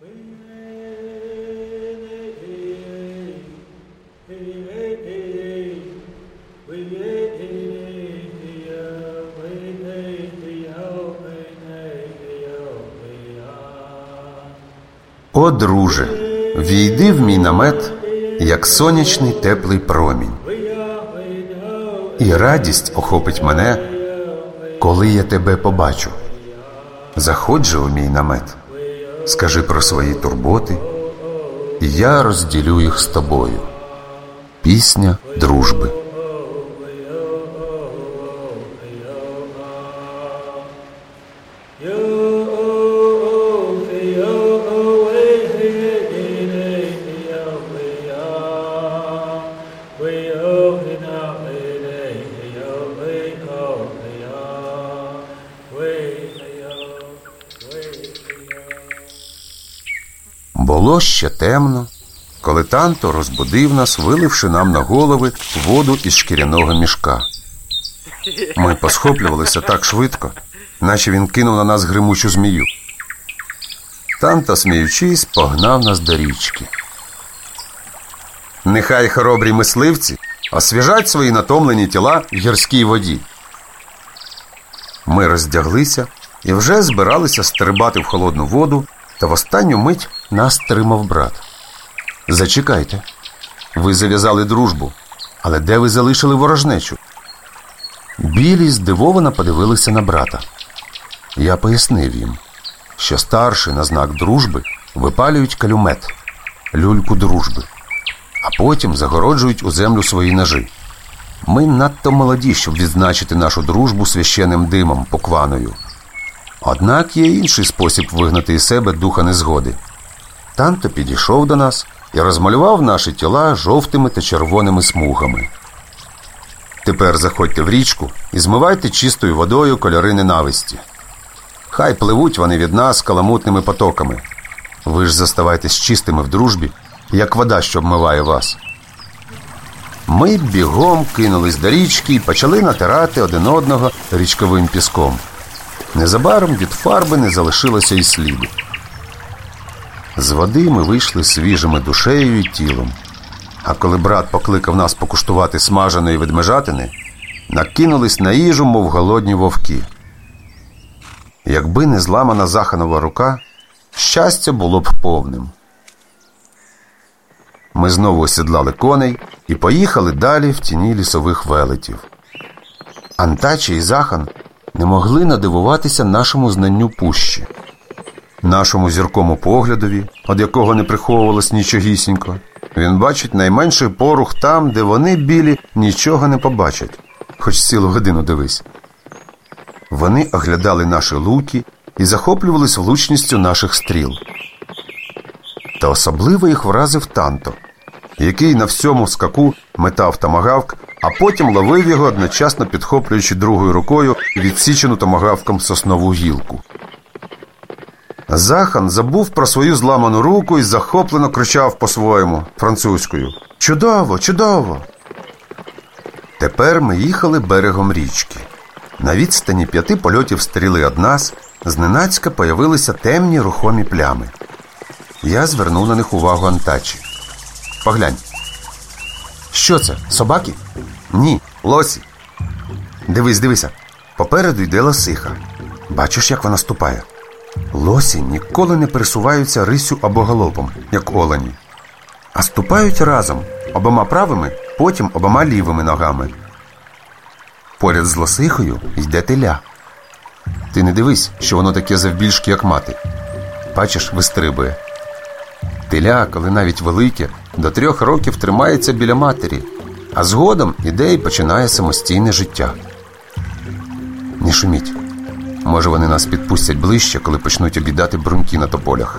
О, друже, війди в мій намет, як сонячний теплий промінь. І радість охопить мене, коли я тебе побачу. Заходь же у мій намет, скажи про свої турботи, і я розділю їх з тобою. Пісня дружби. Було ще темно, коли Танто розбудив нас, виливши нам на голови воду із шкіряного мішка. Ми посхоплювалися так швидко, наче він кинув на нас гримучу змію. Танто, сміючись, погнав нас до річки. Нехай хоробрі мисливці освіжать свої натомлені тіла в гірській воді. Ми роздяглися і вже збиралися стрибати в холодну воду, та в останню мить нас стримав брат. Зачекайте, ви зав'язали дружбу, але де ви залишили ворожнечу? Білі здивовано подивилися на брата. Я пояснив їм, що старші на знак дружби випалюють калюмет, люльку дружби, а потім загороджують у землю свої ножи. Ми надто молоді, щоб відзначити нашу дружбу священним димом, покваною. Однак є інший спосіб вигнати із себе духа незгоди. Танто підійшов до нас і розмалював наші тіла жовтими та червоними смугами. Тепер заходьте в річку і змивайте чистою водою кольори ненависті. Хай пливуть вони від нас каламутними потоками. Ви ж заставайтесь чистими в дружбі, як вода, що обмиває вас. Ми бігом кинулись до річки і почали натирати один одного річковим піском. Незабаром від фарби не залишилося й сліду. З води ми вийшли свіжими душею і тілом. А коли брат покликав нас покуштувати смаженої ведмежатини, накинулись на їжу, мов голодні вовки. Якби не зламана Заханова рука, щастя було б повним. Ми знову осідлали коней і поїхали далі в тіні лісових велетів. Антачі і Захан не могли надивуватися нашому знанню пущі, нашому зіркому поглядові, від якого не приховувалось нічогісінько. Він бачить найменший порух там, де вони, білі, нічого не побачать, хоч цілу годину дивись. Вони оглядали наші луки і захоплювались влучністю наших стріл. Та особливо їх вразив Танто, який на всьому скаку метав томагавк, а потім ловив його, одночасно підхоплюючи другою рукою відсічену томагавком соснову гілку. Захан забув про свою зламану руку і захоплено кричав по-своєму, французькою: «Чудово! Чудово!» Тепер ми їхали берегом річки. На відстані 5 польотів стріли від нас зненацька появилися темні рухомі плями. Я звернув на них увагу Антачі. «Поглянь». «Що це? Собаки?» «Ні, лосі». Дивися. Попереду йде лосиха. Бачиш, як вона ступає? Лосі ніколи не пересуваються рисю або галопом, як олені, а ступають разом, обома правими, потім обома лівими ногами. Поряд з лосихою йде теля. Ти не дивись, що воно таке завбільшки, як мати. Бачиш, вистрибує. Теля, коли навіть велике, до 3 років тримається біля матері, а згодом іде і починає самостійне життя. Не шуміть. Може, вони нас підпустять ближче, коли почнуть обідати бруньки на тополях.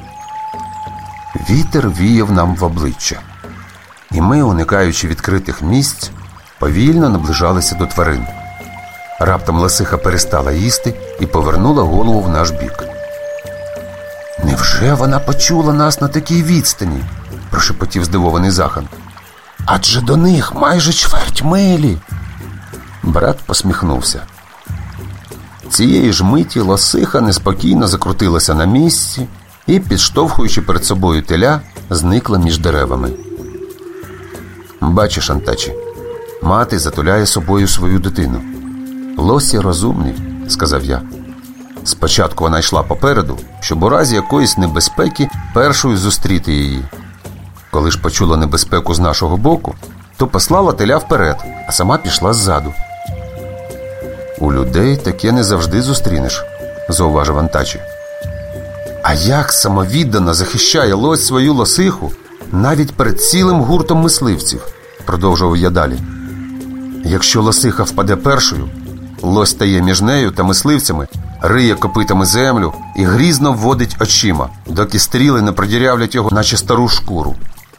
Вітер віяв нам в обличчя, і ми, уникаючи відкритих місць, повільно наближалися до тварин. Раптом лосиха перестала їсти і повернула голову в наш бік. «Невже вона почула нас на такій відстані?» – прошепотів здивований Захан. «Адже до них майже чверть милі!» Брат посміхнувся. Цієї ж миті лосиха неспокійно закрутилася на місці і, підштовхуючи перед собою теля, зникла між деревами. «Бачиш, Антачі, мати затуляє собою свою дитину. Лось є розумний», – сказав я. Спочатку вона йшла попереду, щоб у разі якоїсь небезпеки першою зустріти її. Коли ж почула небезпеку з нашого боку, то послала теля вперед, а сама пішла ззаду. «У людей таке не завжди зустрінеш», – зауважив Антачі. «А як самовіддано захищає лось свою лосиху навіть перед цілим гуртом мисливців», – продовжував я далі. «Якщо лосиха впаде першою, лось стає між нею та мисливцями, риє копитами землю і грізно вводить очима, доки стріли не продірявлять його, наче стару шкуру.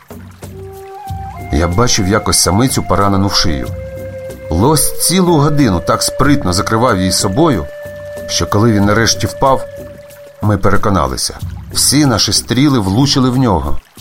Я бачив якось самицю, поранену в шию. Лось цілу годину так спритно закривав її собою, що коли він нарешті впав, ми переконалися, всі наші стріли влучили в нього,